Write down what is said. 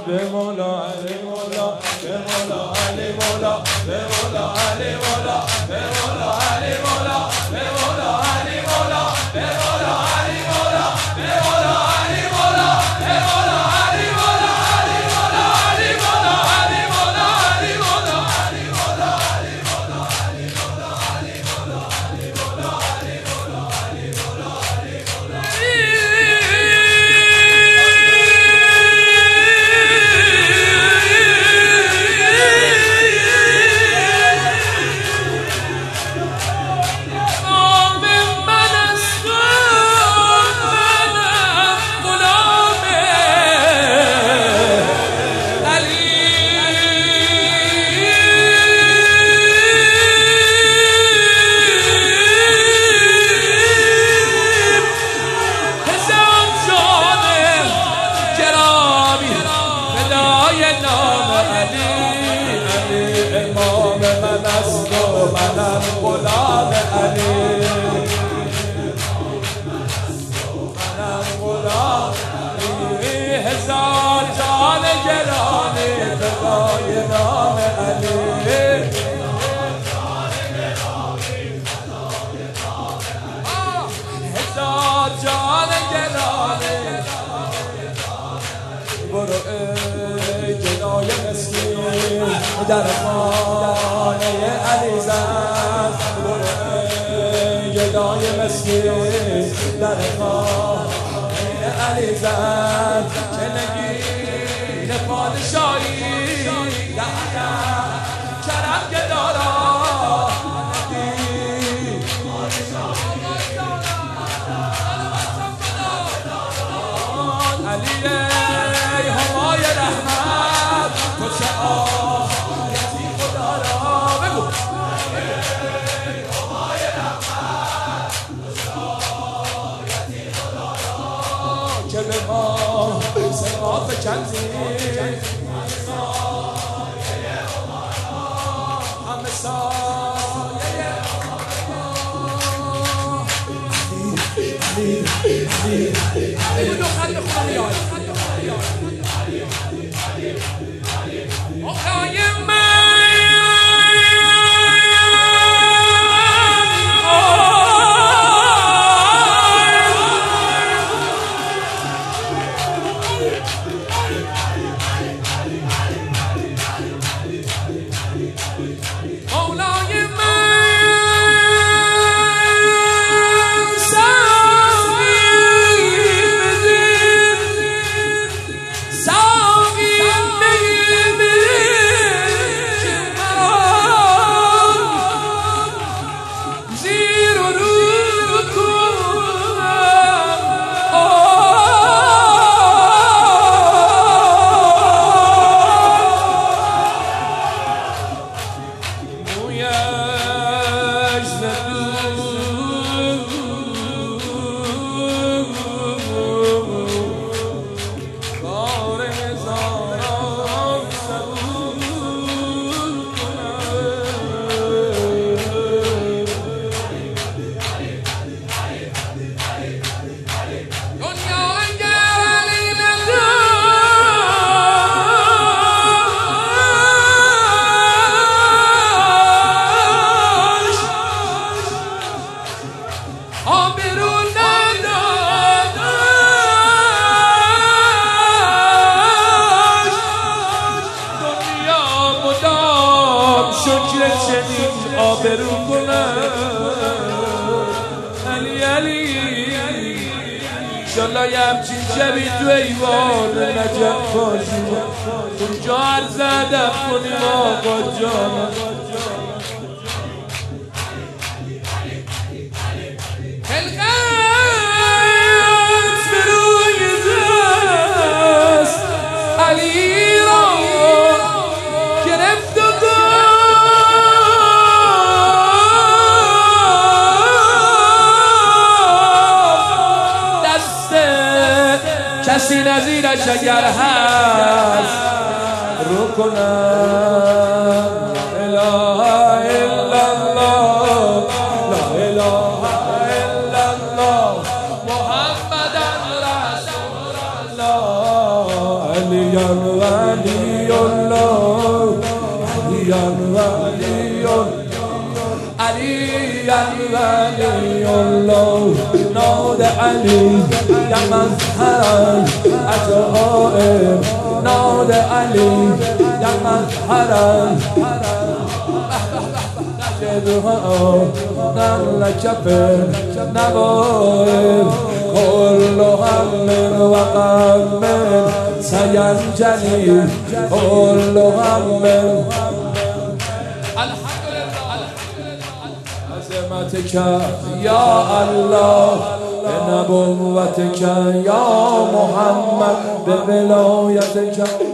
به مولا علی مولا به مولا علی مولا به مولا علی مولا به مولا علی مولا به مولا علی مولا به مولا علی مولا به مولا علی مولا به مولا علی مولا علی مولا علی مولا علی مولا علی مولا علی مولا علی مولا علی مولا علی مولا علی مولا علی مولا علی مولا امام من است و منم غلام علی منم غلام علی هزار جان گرامی فدای نام علی هزار جان گرامی برو ای جنای مسکین در خانه علی زن برو ای جنای مسکین در خانه علی زن که نگین پادشاهی کرم که دارا علی ای همای رحمت تو چه آیتی خدا را بگو ای همای رحمت تو چه آیتی خدا را که به ما سما فکندی همه سایه علی دختری خدا میاد آقای چنین آبرو کنم علی علی انشالله یه همچین شبی تو ایوان نجف باشی اونجا عرض ادب کنیم آقا جان خلقت به روی دست علی را گرفت کسی نظیرش اگر هست رو کنم لا اله الا الله لا اله الا الله محمد رسول الله علی ولی الله علی ولی علی ولی الله ناد علی در مظهر عجائب ناد علی در مظهر نجدها نلکف نوائب كل هم وغم سينجلي كل هم عظمتك يا الله بنبوتك يا محمد بولايتك